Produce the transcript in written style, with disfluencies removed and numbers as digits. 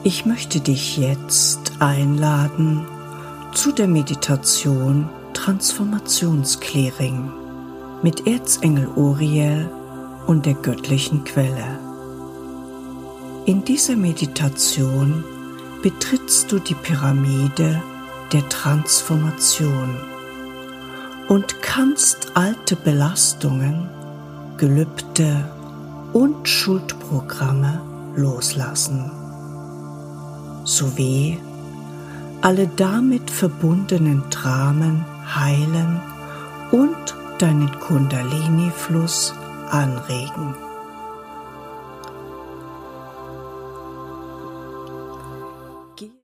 Ich möchte dich jetzt einladen zu der Meditation Transformationsclearing mit Erzengel Uriel und der göttlichen Quelle. In dieser Meditation betrittst du die Pyramide der Transformation und kannst alte Belastungen, Gelübde und Schuldprogramme loslassen, sowie alle damit verbundenen Dramen heilen und deinen Kundalini-Fluss anregen.